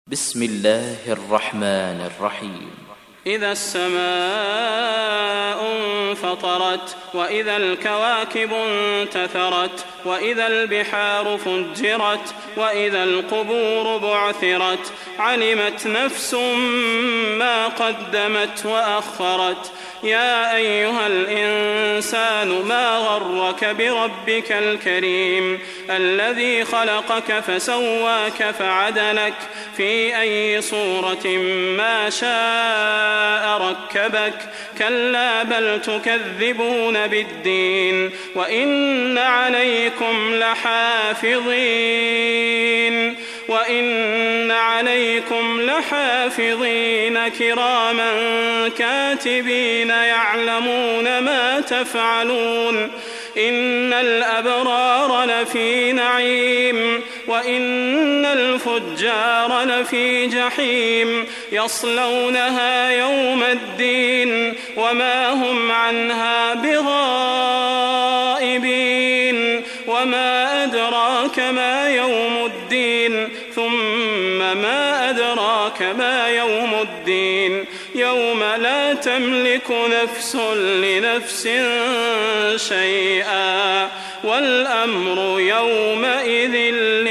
بسم الله الرحمن الرحيم. إذا السماء انفطرت وإذا الكواكب انتثرت وإذا البحار فجرت وإذا القبور بعثرت علمت نفس ما قدمت وأخرت. يا أيها الإنسان ما غرك بربك الكريم الذي خلقك فسواك فعدلك في أي صورة ما شاء ركبك. كلا بل تكذبون بالدين وإن عليكم لحافظين كراما كاتبين يعلمون ما تفعلون. إن الأبرار لفي نعيم وإن الفجار لفي جحيم يصلونها يوم الدين وما هم عنها بغائبين. وما أدراك ما يوم الدين ثم ما أدراك ما يوم الدين يوم لا تملك نفس لنفس شيئا والأمر يومئذ